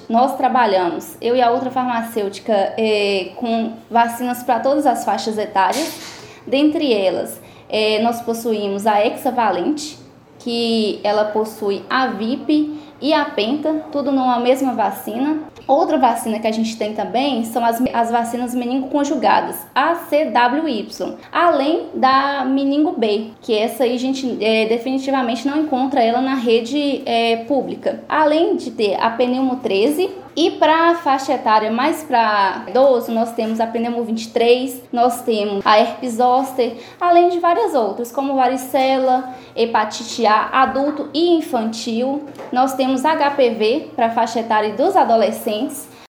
nós trabalhamos, eu e a outra farmacêutica, com vacinas para todas as faixas etárias. Dentre elas, nós possuímos a hexavalente, que ela possui a VIP e a Penta, tudo numa mesma vacina. Outra vacina que a gente tem também são as vacinas meningoconjugadas, a CWY, além da meningo B, que essa aí a gente definitivamente não encontra ela na rede pública. Além de ter a pneumo 13, e para a faixa etária mais para idoso, nós temos a pneumo 23, nós temos a herpes zoster, além de várias outras, como varicela, hepatite A, adulto e infantil. Nós temos HPV para a faixa etária dos adolescentes.